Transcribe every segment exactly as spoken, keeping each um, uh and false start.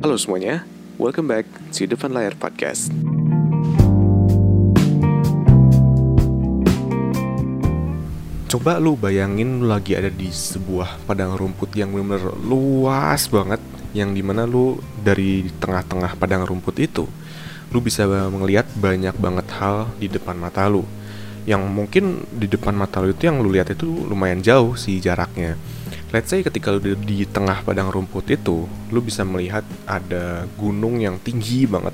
Halo semuanya, welcome back to Depan Layar Podcast. Coba lu bayangin lu lagi ada di sebuah padang rumput yang benar-benar luas banget, yang dimana lu dari tengah-tengah padang rumput itu lu bisa melihat banyak banget hal di depan mata lu. Yang mungkin di depan mata lu itu yang lu lihat itu lumayan jauh sih jaraknya. Let's say ketika lu di tengah padang rumput itu, lu bisa melihat ada gunung yang tinggi banget.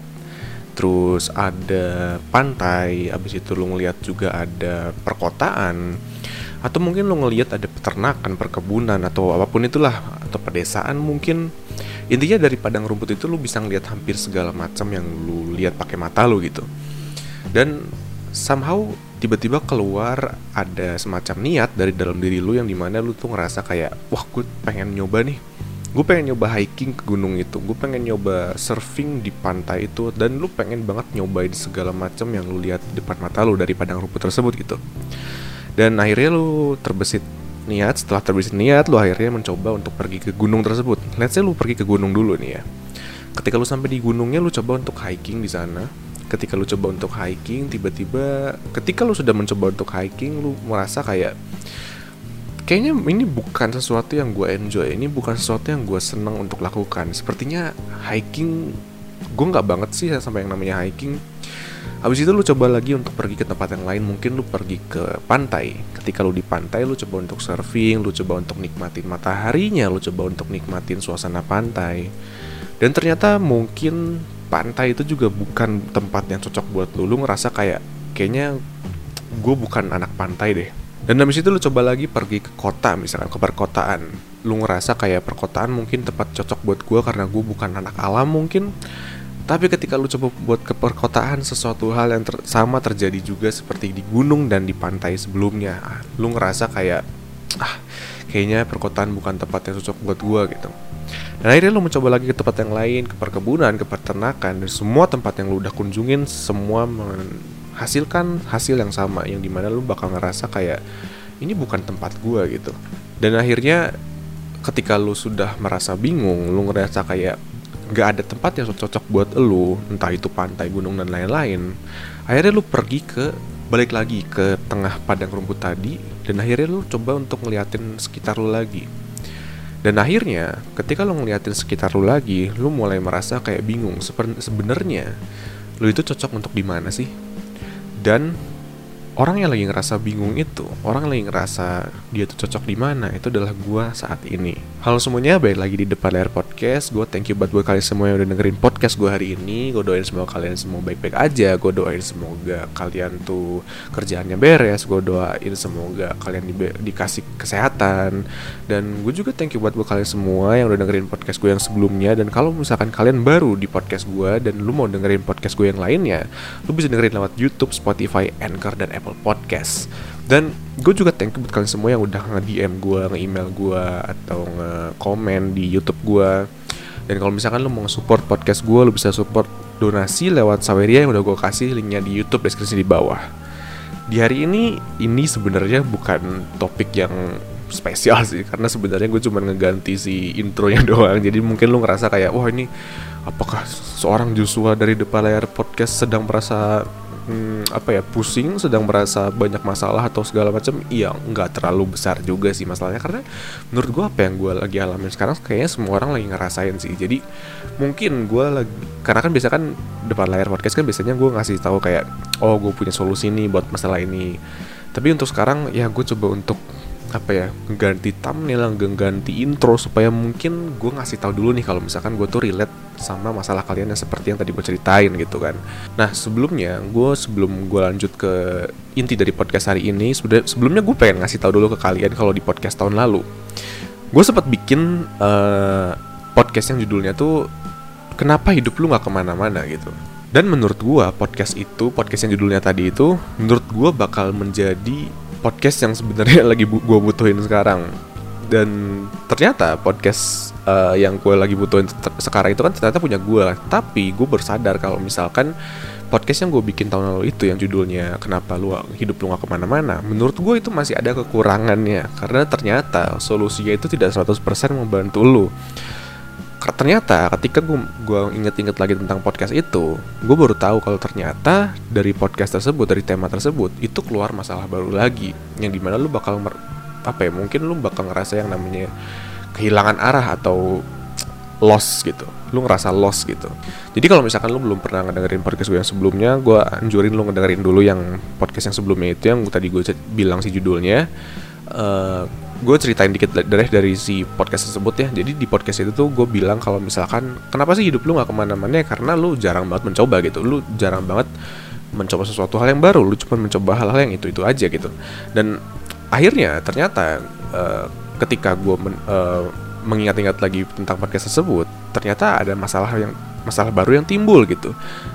Terus ada pantai, abis itu lu ngelihat juga ada perkotaan. Atau mungkin lu ngelihat ada peternakan, perkebunan, atau apapun itulah. Atau pedesaan mungkin. Intinya dari padang rumput itu lu bisa ngelihat hampir segala macam yang lu lihat pakai mata lu gitu. Dan somehow tiba-tiba keluar ada semacam niat dari dalam diri lu yang dimana lu tuh ngerasa kayak, wah gue pengen nyoba nih, gue pengen nyoba hiking ke gunung itu, gue pengen nyoba surfing di pantai itu, dan lu pengen banget nyobain segala macam yang lu lihat di depan mata lu dari padang rumput tersebut gitu. Dan akhirnya lu terbesit niat, setelah terbesit niat lu akhirnya mencoba untuk pergi ke gunung tersebut. Let's say lu pergi ke gunung dulu nih ya. Ketika lu sampai di gunungnya, lu coba untuk hiking di sana. Ketika lu coba untuk hiking, tiba-tiba ketika lu sudah mencoba untuk hiking, lu merasa kayak kayaknya ini bukan sesuatu yang gue enjoy, ini bukan sesuatu yang gue senang untuk lakukan. Sepertinya hiking gue nggak banget sih sama yang namanya hiking. Habis itu lu coba lagi untuk pergi ke tempat yang lain, mungkin lu pergi ke pantai. Ketika lu di pantai, lu coba untuk surfing, lu coba untuk nikmatin mataharinya, lu coba untuk nikmatin suasana pantai. Dan ternyata mungkin pantai itu juga bukan tempat yang cocok buat lu. Lu ngerasa kayak kayaknya gue bukan anak pantai deh. Dan habis itu lu coba lagi pergi ke kota, misalkan ke perkotaan. Lu ngerasa kayak perkotaan mungkin tempat cocok buat gue karena gue bukan anak alam mungkin. Tapi ketika lu coba buat ke perkotaan, sesuatu hal yang ter- sama terjadi juga seperti di gunung dan di pantai sebelumnya. Lu ngerasa kayak ah kayaknya perkotaan bukan tempat yang cocok buat gue gitu. Dan akhirnya lu mencoba lagi ke tempat yang lain, ke perkebunan, ke peternakan, dan semua tempat yang lu udah kunjungin semua menghasilkan hasil yang sama, yang dimana lu bakal ngerasa kayak ini bukan tempat gua gitu. Dan akhirnya ketika lu sudah merasa bingung, lu ngerasa kayak gak ada tempat yang cocok buat lu, entah itu pantai, gunung, dan lain-lain, akhirnya lu pergi ke balik lagi ke tengah padang rumput tadi, dan akhirnya lu coba untuk ngeliatin sekitar lu lagi. Dan akhirnya ketika lo ngeliatin sekitar lo lagi, lo mulai merasa kayak bingung. Sebenarnya lo itu cocok untuk di mana sih? Dan orang yang lagi ngerasa bingung itu, orang yang lagi ngerasa dia tuh cocok di mana, itu adalah gua saat ini. Halo semuanya, balik lagi di Depan Layar Podcast. Gue thank you buat buat kalian semua yang udah dengerin podcast gue hari ini. Gue doain semoga kalian semua baik-baik aja. Gue doain semoga kalian tuh kerjaannya beres. Gue doain semoga kalian di- dikasih kesehatan. Dan gue juga thank you buat buat kalian semua yang udah dengerin podcast gue yang sebelumnya. Dan kalau misalkan kalian baru di podcast gue dan lu mau dengerin podcast gue yang lainnya, lu bisa dengerin lewat YouTube, Spotify, Anchor, dan Apple Podcast. Dan gue juga thank you buat kalian semua yang udah nge-D M gue, nge-email gue, atau nge-komen di YouTube gue. Dan kalau misalkan lu mau support podcast gue, lu bisa support donasi lewat Saweria yang udah gue kasih linknya di YouTube deskripsi di bawah. Di hari ini, ini sebenarnya bukan topik yang spesial sih, karena sebenarnya gue cuma ngeganti si intronya doang. Jadi mungkin lu ngerasa kayak, wah ini apakah seorang Joshua dari Depan Layar Podcast sedang merasa Hmm, apa ya pusing, sedang merasa banyak masalah atau segala macam? Iya, nggak terlalu besar juga sih masalahnya, karena menurut gue apa yang gue lagi alamin sekarang kayaknya semua orang lagi ngerasain sih. Jadi mungkin gue lagi, karena kan biasa kan Depan Layar Podcast kan biasanya gue ngasih tahu kayak, oh gue punya solusi nih buat masalah ini. Tapi untuk sekarang ya gue coba untuk apa ya, ganti thumbnail, ganti intro, supaya mungkin gue ngasih tahu dulu nih kalau misalkan gue tuh relate sama masalah kalian yang seperti yang tadi gue ceritain gitu kan. Nah sebelumnya gue sebelum gue lanjut ke inti dari podcast hari ini, sebelumnya gue pengen ngasih tahu dulu ke kalian kalau di podcast tahun lalu gue sempat bikin uh, podcast yang judulnya tuh kenapa hidup lu nggak kemana-mana gitu. Dan menurut gue podcast itu, podcast yang judulnya tadi itu, menurut gue bakal menjadi podcast yang sebenarnya lagi bu- gue butuhin sekarang. Dan ternyata podcast uh, yang gue lagi butuhin ter- sekarang itu kan ternyata punya gue. Tapi gue bersadar kalau misalkan podcast yang gue bikin tahun lalu itu yang judulnya kenapa lu hidup lu gak kemana-mana, menurut gue itu masih ada kekurangannya. Karena ternyata solusinya itu tidak seratus persen membantu lu. ternyata ketika gue gue inget-inget lagi tentang podcast itu, gue baru tahu kalau ternyata dari podcast tersebut, dari tema tersebut itu keluar masalah baru lagi, yang dimana lu bakal mer- apa ya, mungkin lu bakal ngerasa yang namanya kehilangan arah atau lost gitu. Lu ngerasa lost gitu. Jadi kalau misalkan lu belum pernah ngedengerin podcast gue yang sebelumnya, gue anjurin lu ngedengerin dulu yang podcast yang sebelumnya itu, yang tadi gue bilang si judulnya. uh, Gue ceritain dikit dari dari si podcast tersebut ya. Jadi di podcast itu tuh gue bilang kalau misalkan kenapa sih hidup lu gak kemana-mana, karena lu jarang banget mencoba gitu. Lu jarang banget mencoba sesuatu hal yang baru. Lu cuma mencoba hal-hal yang itu-itu aja gitu. Dan akhirnya ternyata uh, ketika gue men, uh, mengingat-ingat lagi tentang podcast tersebut, ternyata ada masalah yang masalah baru yang timbul gitu.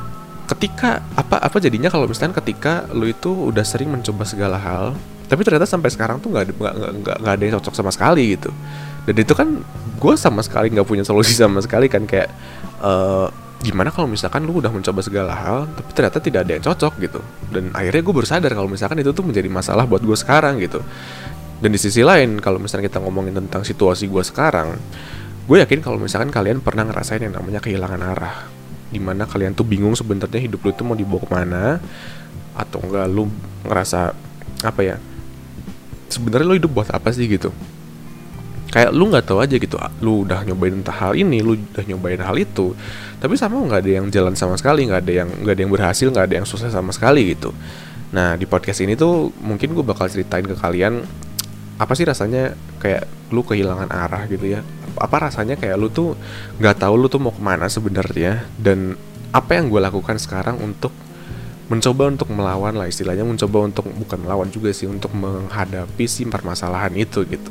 Ketika apa apa jadinya kalau misalnya ketika lu itu udah sering mencoba segala hal, tapi ternyata sampai sekarang tuh nggak nggak nggak ada yang cocok sama sekali gitu. Dan itu kan gue sama sekali nggak punya solusi sama sekali kan, kayak uh, gimana kalau misalkan lu udah mencoba segala hal tapi ternyata tidak ada yang cocok gitu. Dan akhirnya gue baru sadar kalau misalkan itu tuh menjadi masalah buat gue sekarang gitu. Dan di sisi lain, kalau misalnya kita ngomongin tentang situasi gue sekarang, gue yakin kalau misalkan kalian pernah ngerasain yang namanya kehilangan arah, dimana kalian tuh bingung sebenarnya hidup lu itu mau dibawa kemana, atau enggak lu ngerasa apa ya, sebenarnya lu hidup buat apa sih gitu. Kayak lu nggak tahu aja gitu, lu udah nyobain entah hal ini, lu udah nyobain hal itu, tapi sama nggak ada yang jalan sama sekali, nggak ada yang nggak ada yang berhasil, nggak ada yang sukses sama sekali gitu. Nah di podcast ini tuh mungkin gue bakal ceritain ke kalian apa sih rasanya kayak lu kehilangan arah gitu ya. Apa rasanya kayak lu tuh nggak tahu lu tuh mau kemana sebenarnya, dan apa yang gue lakukan sekarang untuk mencoba untuk melawan lah istilahnya, mencoba untuk bukan melawan juga sih, untuk menghadapi si permasalahan itu gitu.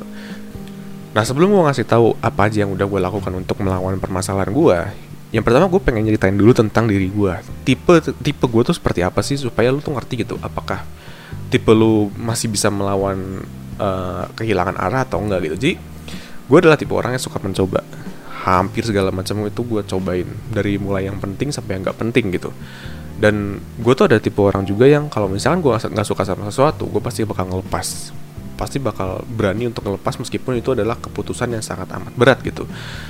Nah sebelum gue ngasih tahu apa aja yang udah gue lakukan untuk melawan permasalahan gue, yang pertama gue pengen nyeritain dulu tentang diri gue. Tipe tipe gue tuh seperti apa sih, supaya lu tuh ngerti gitu, apakah tipe lu masih bisa melawan Uh, kehilangan arah atau enggak gitu. Jadi gue adalah tipe orang yang suka mencoba hampir segala macam, itu gue cobain dari mulai yang penting sampai yang nggak penting gitu. Dan gue tuh ada tipe orang juga yang kalau misalkan gue nggak suka sama sesuatu, gue pasti bakal ngelepas, pasti bakal berani untuk ngelepas meskipun itu adalah keputusan yang sangat amat berat gitu.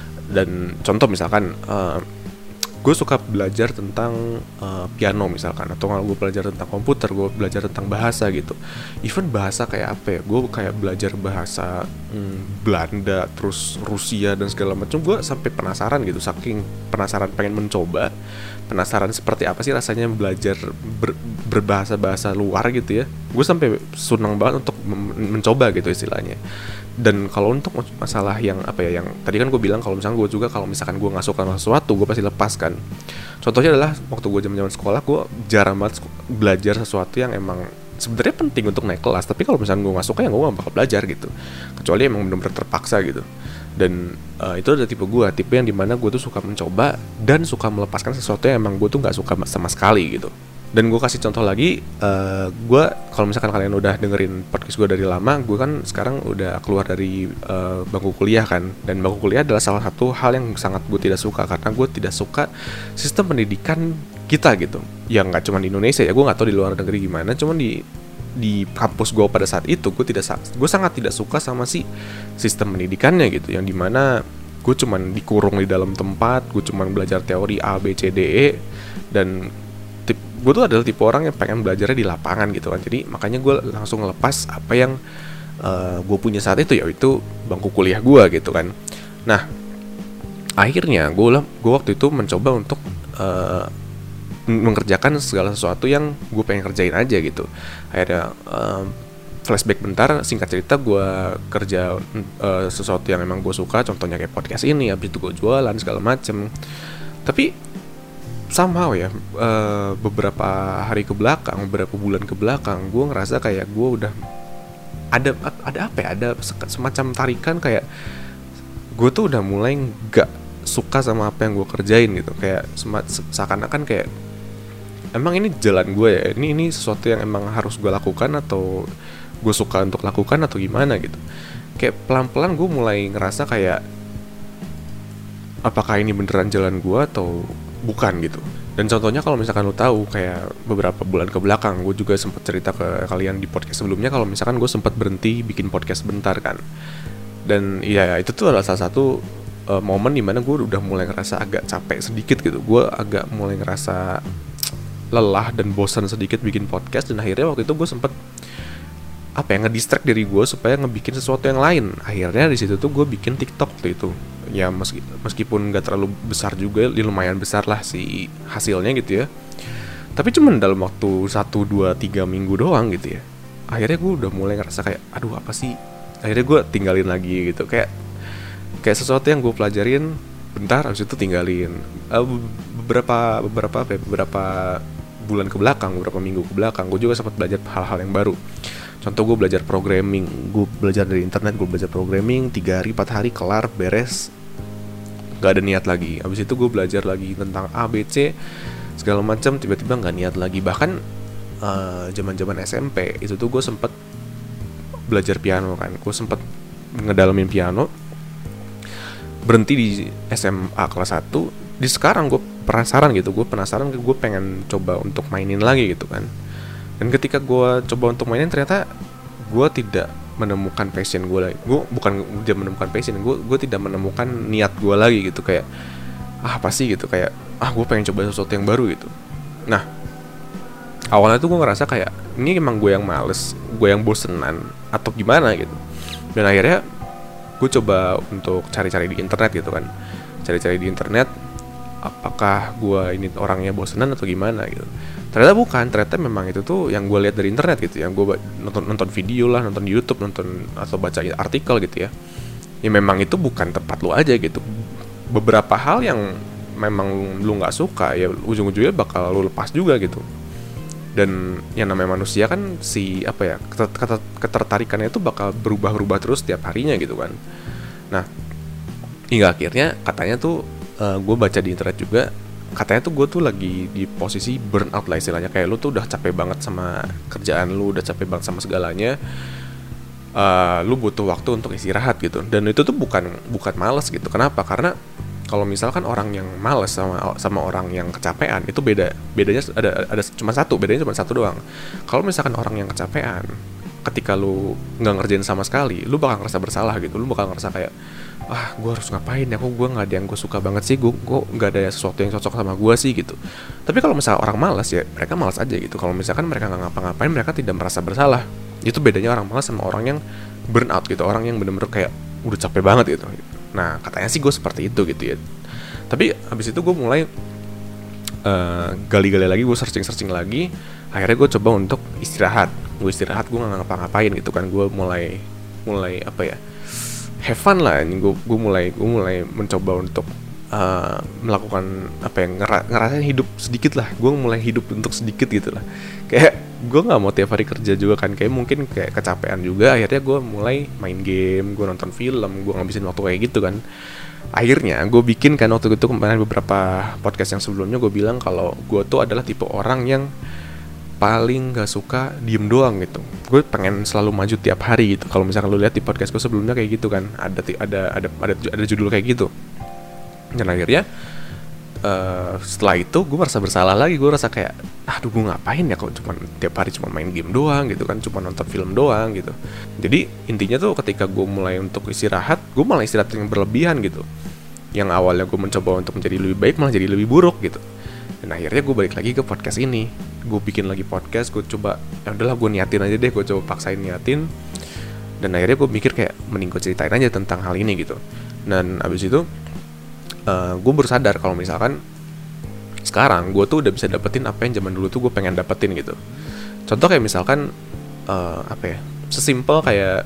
Dan contoh misalkan uh, gue suka belajar tentang uh, piano misalkan, atau kalau gue belajar tentang komputer, gue belajar tentang bahasa gitu. Even bahasa kayak apa ya, gue kayak belajar bahasa hmm, Belanda, terus Rusia dan segala macam, gue sampai penasaran gitu, saking penasaran pengen mencoba, penasaran seperti apa sih rasanya belajar ber, berbahasa-bahasa luar gitu ya. Gue sampai senang banget untuk men- mencoba gitu istilahnya. Dan kalau untuk masalah yang apa ya, yang tadi kan gue bilang kalau misalkan gue juga kalau misalkan gue nggak suka sama sesuatu, gue pasti lepaskan. Contohnya adalah waktu gue zaman-zaman sekolah, gue jarang banget belajar sesuatu yang emang sebenarnya penting untuk naik kelas, tapi kalau misalkan gue nggak suka ya gue nggak bakal belajar gitu, kecuali emang benar-benar terpaksa gitu. Dan uh, itu adalah tipe gue, tipe yang dimana gue tuh suka mencoba dan suka melepaskan sesuatu yang emang gue tuh nggak suka sama sekali gitu. Dan gue kasih contoh lagi, uh, gue kalau misalkan kalian udah dengerin podcast gue dari lama, gue kan sekarang udah keluar dari uh, bangku kuliah kan. Dan bangku kuliah adalah salah satu hal yang sangat gue tidak suka, karena gue tidak suka sistem pendidikan kita gitu. Yang nggak cuma di Indonesia ya, gue nggak tahu di luar negeri gimana, cuman di di kampus gue pada saat itu gue tidak gue sangat tidak suka sama si sistem pendidikannya gitu, yang dimana gue cuman dikurung di dalam tempat, gue cuman belajar teori A B C D E, dan gue tuh adalah tipe orang yang pengen belajarnya di lapangan gitu kan. Jadi makanya gue langsung ngelepas apa yang uh, gue punya saat itu, yaitu bangku kuliah gue gitu kan. Nah akhirnya gue gue waktu itu mencoba untuk uh, mengerjakan segala sesuatu yang gue pengen kerjain aja gitu. Akhirnya uh, flashback bentar, singkat cerita gue kerja uh, sesuatu yang memang gue suka, contohnya kayak podcast ini, habis itu gue jualan segala macem. Tapi somehow ya, uh, beberapa hari ke belakang, beberapa bulan ke belakang, gue ngerasa kayak gue udah ada ada apa ya, ada semacam tarikan kayak gue tuh udah mulai nggak suka sama apa yang gue kerjain gitu. Kayak seakan-akan kayak emang ini jalan gue ya, ini ini sesuatu yang emang harus gue lakukan atau gue suka untuk lakukan atau gimana gitu. Kayak pelan-pelan gue mulai ngerasa kayak apakah ini beneran jalan gue atau bukan gitu. Dan contohnya kalau misalkan lo tahu, kayak beberapa bulan ke belakang gue juga sempat cerita ke kalian di podcast sebelumnya kalau misalkan gue sempat berhenti bikin podcast bentar kan. Dan iya, itu tuh adalah salah satu uh, momen dimana gue udah mulai ngerasa agak capek sedikit gitu. Gue agak mulai ngerasa lelah dan bosan sedikit bikin podcast. Dan akhirnya waktu itu gue sempet apa ya, ngedistract diri gue supaya ngebikin sesuatu yang lain. Akhirnya di situ tuh gue bikin TikTok waktu itu. Ya meski, meskipun gak terlalu besar juga, lumayan besar lah si hasilnya gitu ya. Tapi cuman dalam waktu satu, dua, tiga minggu doang gitu ya. Akhirnya gue udah mulai ngerasa kayak, aduh apa sih. Akhirnya gue tinggalin lagi gitu. Kayak kayak sesuatu yang gue pelajarin bentar, habis itu tinggalin. uh, Beberapa beberapa apa ya, beberapa bulan ke belakang, beberapa minggu ke belakang, gue juga sempat belajar hal-hal yang baru. Contoh gue belajar programming. Gue belajar dari internet, gue belajar programming. tiga hari, empat hari, kelar, beres. Gak ada niat lagi. Habis itu gue belajar lagi tentang A, B, C segala macam, tiba-tiba gak niat lagi. Bahkan uh, zaman-zaman S M P itu tuh gue sempet belajar piano kan. Gue sempet ngedalamin piano, berhenti di S M A kelas satu. Di sekarang gue penasaran gitu. Gue penasaran, gue pengen coba untuk mainin lagi gitu kan. Dan ketika gue coba untuk mainin, ternyata gue tidak menemukan passion gue lagi. Gue bukan dia menemukan passion, gue gue tidak menemukan niat gue lagi gitu. Kayak ah apa sih gitu, kayak ah gue pengen coba sesuatu yang baru gitu. Nah awalnya tuh gue ngerasa kayak ini emang gue yang males, gue yang bosenan atau gimana gitu. Dan akhirnya gue coba untuk cari-cari di internet gitu kan, cari-cari di internet apakah gue ini orangnya bosenan atau gimana gitu. Ternyata bukan, ternyata memang itu tuh yang gue lihat dari internet gitu. Yang gue nonton nonton video lah, nonton di YouTube, nonton atau baca artikel gitu ya. Ya memang itu bukan tempat lu aja gitu. Beberapa hal yang memang lu nggak suka ya ujung-ujungnya bakal lu lepas juga gitu. Dan yang namanya manusia kan si apa ya, ketertarikannya itu bakal berubah-ubah terus setiap harinya gitu kan. Nah hingga akhirnya katanya tuh uh, gue baca di internet juga, katanya tuh gue tuh lagi di posisi burnout lah istilahnya. Kayak lu tuh udah capek banget sama kerjaan lu, udah capek banget sama segalanya, uh, lu butuh waktu untuk istirahat gitu. Dan itu tuh bukan bukan malas gitu. Kenapa? Karena kalau misalkan orang yang malas sama sama orang yang kecapean itu beda. Bedanya ada ada cuma satu, bedanya cuma satu doang. Kalau misalkan orang yang kecapean, ketika lu nggak ngerjain sama sekali, lu bakal ngerasa bersalah gitu. Lu bakal ngerasa kayak, ah gue harus ngapain ya, kok gue nggak ada yang gue suka banget sih, gue gue nggak ada sesuatu yang cocok sama gue sih gitu. Tapi kalau misalnya orang malas ya mereka malas aja gitu. Kalau misalkan mereka nggak ngapa-ngapain, mereka tidak merasa bersalah. Itu bedanya orang malas sama orang yang burnout gitu, orang yang bener-bener kayak udah capek banget gitu. Nah katanya sih gue seperti itu gitu ya. Tapi habis itu gue mulai uh, gali-gali lagi, gue searching-searching lagi. Akhirnya gue coba untuk istirahat. Gue istirahat, gue nggak ngapa-ngapain gitu kan. Gue mulai mulai apa ya, have fun lah. Gue gue mulai gue mulai mencoba untuk uh, melakukan apa ya, ngera- ngerasain hidup sedikit lah. Gue mulai hidup untuk sedikit gitu lah. Kayak gue nggak mau tiap hari kerja juga kan. Kayak mungkin kayak kecapean juga. Akhirnya gue mulai main game, gue nonton film, gue ngabisin waktu kayak gitu kan. Akhirnya gue bikin kan waktu itu kemarin beberapa podcast yang sebelumnya gue bilang kalau gue tuh adalah tipe orang yang paling gak suka diem doang gitu. Gue pengen selalu maju tiap hari gitu. Kalau misalkan lu lihat di podcast gue sebelumnya kayak gitu kan, ada ada ada ada ada judul kayak gitu. Dan akhirnya uh, setelah itu gue merasa bersalah lagi. Gue rasa kayak, aduh gue ngapain ya kok cuma tiap hari cuma main game doang gitu kan, cuma nonton film doang gitu. Jadi intinya tuh ketika gue mulai untuk istirahat, gue malah istirahat yang berlebihan gitu. Yang awalnya gue mencoba untuk menjadi lebih baik, malah jadi lebih buruk gitu. Dan akhirnya gue balik lagi ke podcast ini. Gue bikin lagi podcast, gue coba, ya udahlah gue niatin aja deh, gue coba paksain niatin. Dan akhirnya gue mikir kayak mending gue ceritain aja tentang hal ini gitu. Dan abis itu uh, gue baru sadar kalau misalkan sekarang gue tuh udah bisa dapetin apa yang zaman dulu tuh gue pengen dapetin gitu. Contoh kayak misalkan uh, apa ya, sesimpel kayak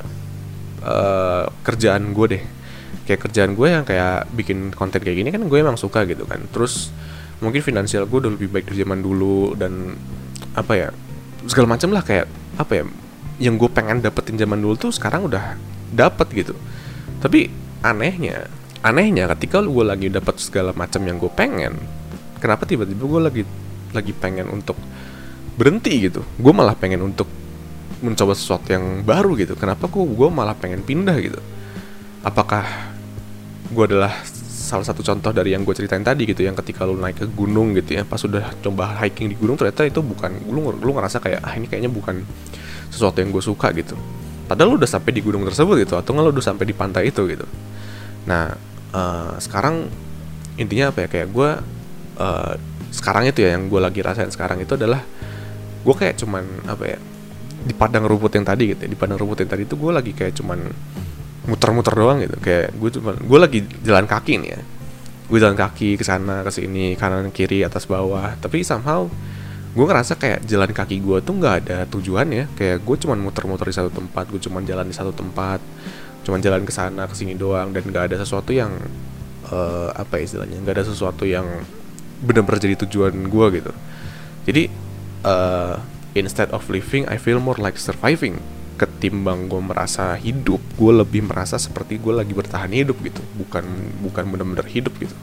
uh, kerjaan gue deh. Kayak kerjaan gue yang kayak bikin konten kayak gini kan gue emang suka gitu kan. Terus mungkin finansial gue udah lebih baik dari zaman dulu. Dan apa ya, segala macam lah, kayak apa ya, yang gue pengen dapetin zaman dulu tuh sekarang udah dapet gitu. Tapi anehnya Anehnya ketika gue lagi dapet segala macam yang gue pengen, kenapa tiba-tiba gue lagi Lagi pengen untuk berhenti gitu. Gue malah pengen untuk mencoba sesuatu yang baru gitu. Kenapa gue gue malah pengen pindah gitu. Apakah gue adalah salah satu contoh dari yang gue ceritain tadi gitu, yang ketika lu naik ke gunung gitu ya, pas udah coba hiking di gunung ternyata itu bukan, lu, lu ngerasa kayak ah ini kayaknya bukan sesuatu yang gue suka gitu, padahal lu udah sampai di gunung tersebut gitu, atau nggak lu udah sampai di pantai itu gitu. Nah uh, sekarang intinya apa ya, kayak gue uh, sekarang itu ya yang gue lagi rasain sekarang itu adalah gue kayak cuman apa ya, di padang rumput yang tadi gitu ya, di padang rumput yang tadi itu gue lagi kayak cuman muter-muter doang gitu, kayak gue cuman gue lagi jalan kaki nih ya, gue jalan kaki ke sana ke sini, kanan kiri atas bawah, tapi somehow gue ngerasa kayak jalan kaki gue tuh nggak ada tujuannya, kayak gue cuman muter-muter di satu tempat, gue cuman jalan di satu tempat, cuman jalan ke sana ke sini doang, dan nggak ada sesuatu yang uh, apa ya istilahnya, nggak ada sesuatu yang benar-benar jadi tujuan gue gitu. Jadi uh, instead of living, I feel more like surviving. Ketimbang gue merasa hidup, gue lebih merasa seperti gue lagi bertahan hidup gitu, bukan bukan benar-benar hidup gitu.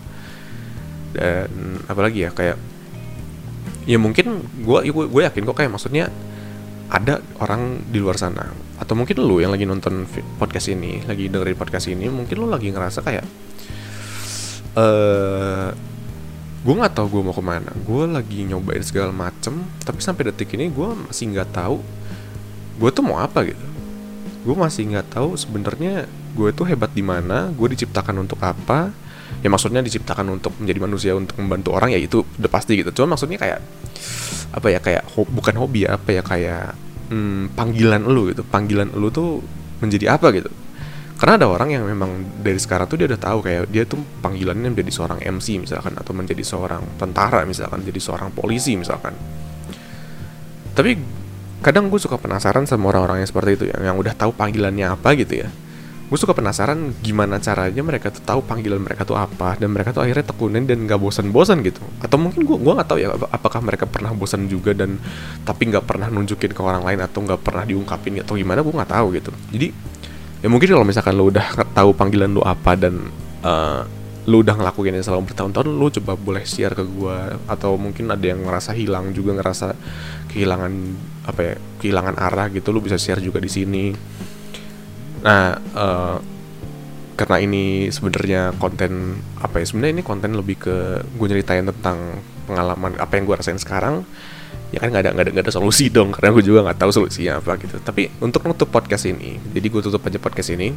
Dan apalagi ya, kayak ya mungkin gue gue yakin kok, kayak maksudnya ada orang di luar sana, atau mungkin lu yang lagi nonton podcast ini, lagi dengerin podcast ini, mungkin lu lagi ngerasa kayak eh uh, gue nggak tahu gue mau kemana, gue lagi nyobain segala macem, tapi sampai detik ini gue masih nggak tahu gue tuh mau apa gitu. Gue masih nggak tahu sebenarnya gue tuh hebat di mana, gue diciptakan untuk apa. Ya maksudnya diciptakan untuk menjadi manusia, untuk membantu orang, ya itu udah pasti gitu. Cuma maksudnya kayak apa ya, kayak ho- bukan hobi ya, apa ya, kayak hmm, panggilan lu gitu. Panggilan lu tuh menjadi apa gitu. Karena ada orang yang memang dari sekarang tuh dia udah tahu kayak dia tuh panggilannya menjadi seorang M C misalkan, atau menjadi seorang tentara misalkan, jadi seorang polisi misalkan. Tapi kadang gue suka penasaran sama orang-orang yang seperti itu ya, yang udah tahu panggilannya apa gitu ya. Gue suka penasaran gimana caranya mereka tuh tahu panggilan mereka tuh apa, dan mereka tuh akhirnya tekunin dan gak bosan-bosan gitu. Atau mungkin gue gue nggak tahu ya, apakah mereka pernah bosan juga dan tapi nggak pernah nunjukin ke orang lain, atau nggak pernah diungkapin atau gimana, gue nggak tahu gitu. Jadi ya mungkin kalau misalkan lo udah tahu panggilan lo apa dan uh, lo udah ngelakuinnya selama bertahun-tahun, lo coba boleh share ke gue. Atau mungkin ada yang ngerasa hilang juga, ngerasa kehilangan apa ya, kehilangan arah gitu, lo bisa share juga di sini. Nah, uh, karena ini sebenarnya konten apa ya, sebenarnya ini konten lebih ke gue nyeritain tentang pengalaman apa yang gue rasain sekarang. Ya kan nggak ada nggak ada nggak ada solusi dong, karena gue juga nggak tahu solusinya apa gitu. Tapi untuk nutup podcast ini, jadi gue tutup aja podcast ini.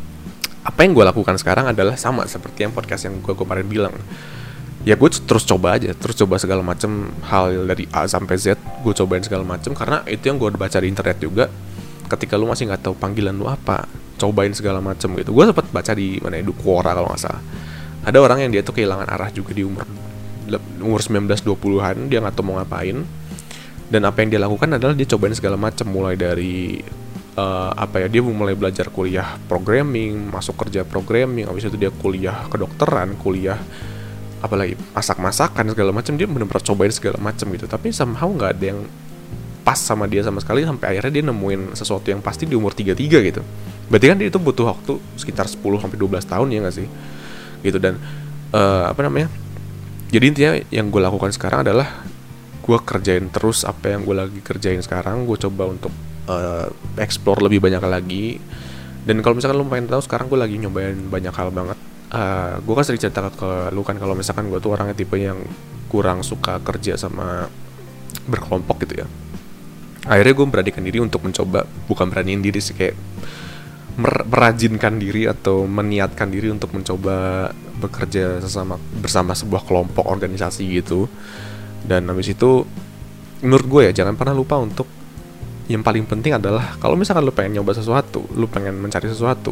Apa yang gue lakukan sekarang adalah sama seperti yang podcast yang gue kemarin bilang. Ya gue terus coba aja, terus coba segala macam hal dari A sampai Z, gue cobain segala macam, karena itu yang gue baca di internet juga. Ketika lu masih nggak tahu panggilan lu apa, cobain segala macam gitu. Gue sempat baca di mana ya, di Quora kalau nggak salah. Ada orang yang dia tuh kehilangan arah juga di umur umur sembilan belas dua puluhan, dia nggak tahu mau ngapain. Dan apa yang dia lakukan adalah dia cobain segala macam, mulai dari uh, apa ya, dia mulai belajar kuliah programming, masuk kerja programming, habis itu dia kuliah kedokteran, kuliah apalagi masak-masakan segala macam, dia benar-benar cobain segala macam gitu. Tapi somehow nggak ada yang pas sama dia sama sekali, sampai akhirnya dia nemuin sesuatu yang pasti di umur tiga puluh tiga gitu. Berarti kan dia itu butuh waktu sekitar sepuluh sampai dua belas tahun, ya nggak sih? Gitu. Dan uh, apa namanya? Jadi intinya yang gue lakukan sekarang adalah gue kerjain terus apa yang gue lagi kerjain sekarang. Gue coba untuk uh, explore lebih banyak lagi. Dan kalau misalkan lo pengen tahu, sekarang gue lagi nyobain banyak hal banget. Uh, gue kan sering cerita ke lu kan, kalau misalkan gue tuh orangnya tipe yang kurang suka kerja sama berkelompok gitu ya. Akhirnya gue beranikan diri untuk mencoba, bukan beraniin diri sih, kayak mer- merajinkan diri atau meniatkan diri untuk mencoba bekerja sesama bersama sebuah kelompok organisasi gitu. Dan habis itu menurut gue ya, jangan pernah lupa untuk yang paling penting adalah kalau misalkan lu pengen nyoba sesuatu, lu pengen mencari sesuatu,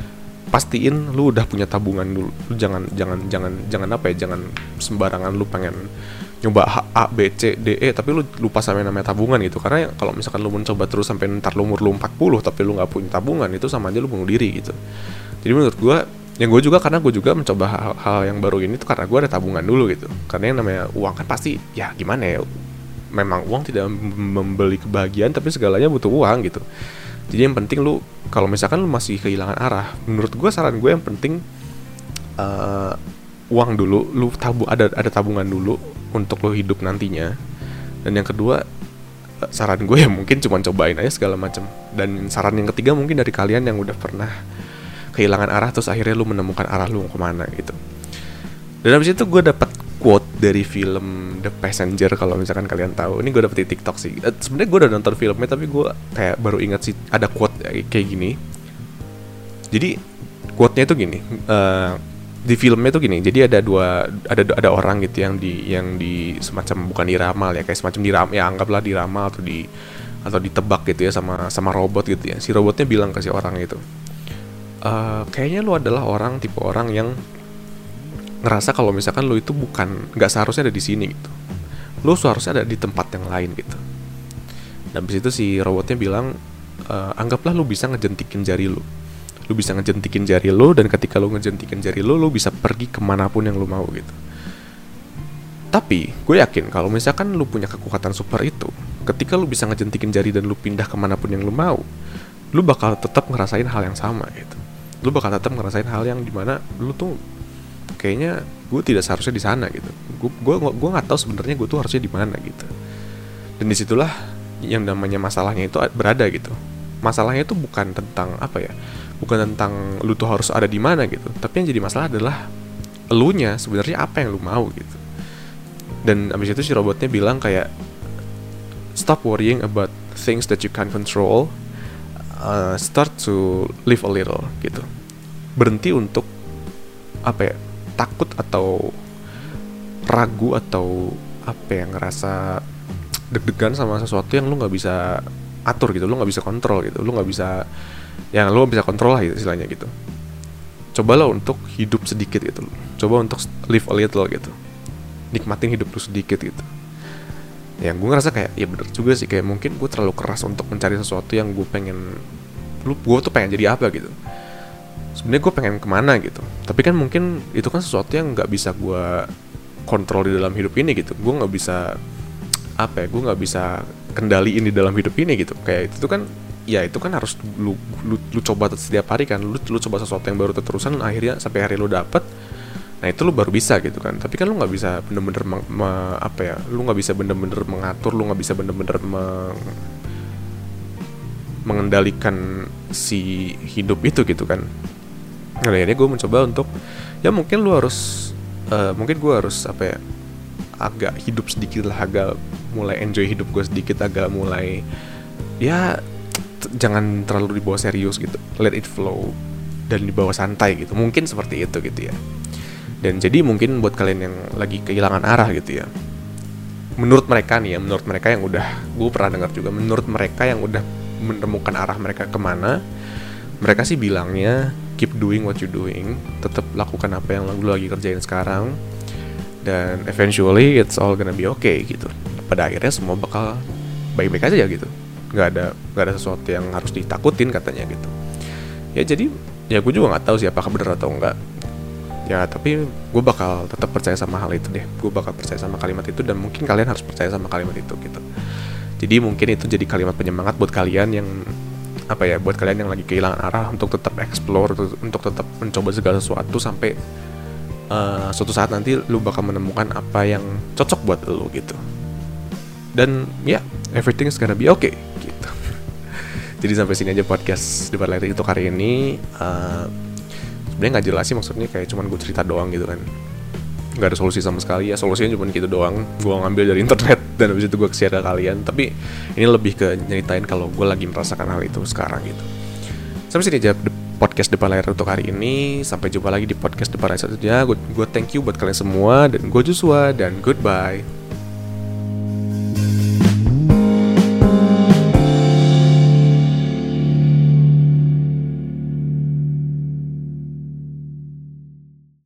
pastiin lu udah punya tabungan dulu. Lu jangan jangan jangan jangan apa ya, jangan sembarangan lu pengen nyoba A, B, C, D, E tapi lu lupa sama yang namanya tabungan gitu. Karena kalau misalkan lu mencoba terus sampai ntar lu umur lu empat puluh tapi lu gak punya tabungan, itu sama aja lu bunuh diri gitu. Jadi menurut gue, yang gue juga, karena gue juga mencoba hal, hal yang baru ini tuh karena gue ada tabungan dulu gitu. Karena yang namanya uang kan pasti, ya gimana ya, memang uang tidak membeli kebahagiaan, tapi segalanya butuh uang gitu. Jadi yang penting lu, kalau misalkan lu masih kehilangan arah, menurut gue saran gue yang penting uh, uang dulu, lu tabu ada ada tabungan dulu untuk lo hidup nantinya. Dan yang kedua, saran gue ya mungkin cuma cobain aja segala macam. Dan saran yang ketiga mungkin dari kalian yang udah pernah kehilangan arah terus akhirnya lu menemukan arah lu mau kemana gitu. Dan habis itu gue dapat quote dari film The Passenger, kalau misalkan kalian tahu. Ini gue dapet di TikTok sih. eh, Sebenarnya gue udah nonton filmnya, tapi gue kayak baru ingat sih ada quote kayak gini. Jadi quote-nya itu gini, uh, di filmnya tuh gini, jadi ada dua ada ada orang gitu yang di yang di semacam bukan diramal ya, kayak semacam diramal ya, anggaplah diramal atau di atau ditebak gitu ya sama sama robot gitu ya. Si robotnya bilang ke si orang itu, e, kayaknya lu adalah orang tipe orang yang ngerasa kalau misalkan lu itu bukan nggak seharusnya ada di sini gitu, lu seharusnya ada di tempat yang lain gitu. Dan habis itu si robotnya bilang, e, anggaplah lu bisa ngejentikin jari lu lu bisa ngejentikin jari lu, dan ketika lu ngejentikin jari lu, lu bisa pergi kemanapun yang lu mau gitu. Tapi gue yakin kalau misalkan lu punya kekuatan super itu, ketika lu bisa ngejentikin jari dan lu pindah kemanapun yang lu mau, lu bakal tetap ngerasain hal yang sama gitu. Lu bakal tetap ngerasain hal yang dimana lu tuh kayaknya gue tidak seharusnya di sana gitu. Gue gue gue nggak tahu sebenarnya gue tuh harusnya di mana gitu. Dan disitulah yang namanya masalahnya itu berada gitu. Masalahnya itu bukan tentang apa ya, bukan tentang lu tuh harus ada di mana gitu, tapi yang jadi masalah adalah elunya sebenarnya apa yang lu mau gitu. Dan abis itu si robotnya bilang kayak, stop worrying about things that you can't control, uh, start to live a little gitu. Berhenti untuk apa ya, takut atau ragu atau apa ya, ngerasa deg-degan sama sesuatu yang lu nggak bisa atur gitu, lu nggak bisa kontrol gitu, lu nggak bisa, yang lu bisa kontrol lah istilahnya gitu. Cobalah untuk hidup sedikit gitu, coba untuk live a little gitu, nikmatin hidup lu sedikit gitu. Yang gue ngerasa kayak, ya bener juga sih, kayak mungkin gue terlalu keras untuk mencari sesuatu yang gue pengen, lu gue tuh pengen jadi apa gitu. Sebenarnya gue pengen kemana gitu, tapi kan mungkin itu kan sesuatu yang nggak bisa gue kontrol di dalam hidup ini gitu. Gue nggak bisa apa ya, gue nggak bisa kendaliin di dalam hidup ini gitu. Kayak itu kan, ya itu kan harus lu lu, lu coba setiap hari kan, lu lu coba sesuatu yang baru terus-terusan, akhirnya sampai hari lu dapet, nah itu lu baru bisa gitu kan. Tapi kan lu nggak bisa bener-bener me, me, apa ya, lu nggak bisa bener-bener mengatur, lu nggak bisa bener-bener meng, mengendalikan si hidup itu gitu kan. Nah, akhirnya gue mencoba untuk, ya mungkin lu harus uh, mungkin gue harus apa ya, agak hidup sedikit lah, agak mulai enjoy hidup gue sedikit, agak mulai ya t- jangan terlalu dibawa serius gitu, let it flow dan dibawa santai gitu, mungkin seperti itu gitu ya. Dan jadi mungkin buat kalian yang lagi kehilangan arah gitu ya, menurut mereka nih ya, menurut mereka yang udah, gue pernah dengar juga, menurut mereka yang udah menemukan arah mereka kemana, mereka sih bilangnya keep doing what you doing, tetap lakukan apa yang lu lagi kerjain sekarang, dan eventually it's all gonna be okay gitu. Pada akhirnya semua bakal baik-baik aja gitu, nggak ada nggak ada sesuatu yang harus ditakutin katanya gitu. Ya jadi ya gue juga nggak tahu sih apakah benar atau enggak ya, tapi gue bakal tetap percaya sama hal itu deh. Gue bakal percaya sama kalimat itu, dan mungkin kalian harus percaya sama kalimat itu gitu. Jadi mungkin itu jadi kalimat penyemangat buat kalian yang apa ya, buat kalian yang lagi kehilangan arah, untuk tetap explore, untuk tetap mencoba segala sesuatu sampai uh, suatu saat nanti lu bakal menemukan apa yang cocok buat lu gitu. Dan ya, yeah, everything's gonna be okay gitu. Jadi sampai sini aja podcast Debat Layar itu kali ini. uh, Sebenarnya nggak jelas sih, maksudnya kayak cuman gue cerita doang gitu kan, nggak ada solusi sama sekali ya. Solusinya cuma gitu doang, gue ngambil dari internet dan habis itu gue share ke kalian. Tapi ini lebih ke nyeritain kalau gue lagi merasakan hal itu sekarang gitu. Sampai sini aja podcast Depan Layar untuk hari ini. Sampai jumpa lagi di podcast Depan Layar selanjutnya. Gue thank you buat kalian semua, dan gue Joshua, dan goodbye.